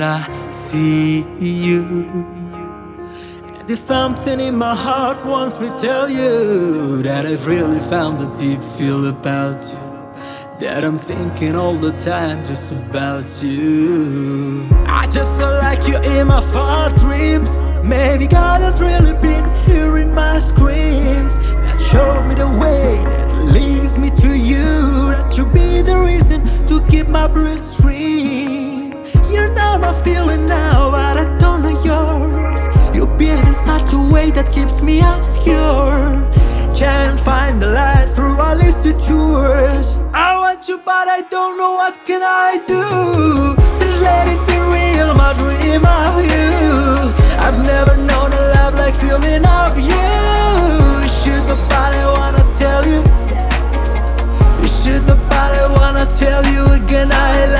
I see you. And there's something in my heart wants me to tell you that I've really found a deep feel about you, that I'm thinking all the time just about you. I just saw like you in my far dreams. Maybe God has really been hearing my screams, that showed me the way that leads me to you, that you'll be the reason to keep my breath free. You know my feeling now, but I don't know yours. You beat in such a way that keeps me obscure. Can't find the light through all these tours. I want you, but I don't know what can I do. Just let it be real, my dream of you. I've never known a love like feeling of you. Should the body wanna tell you? Should the body wanna tell you again I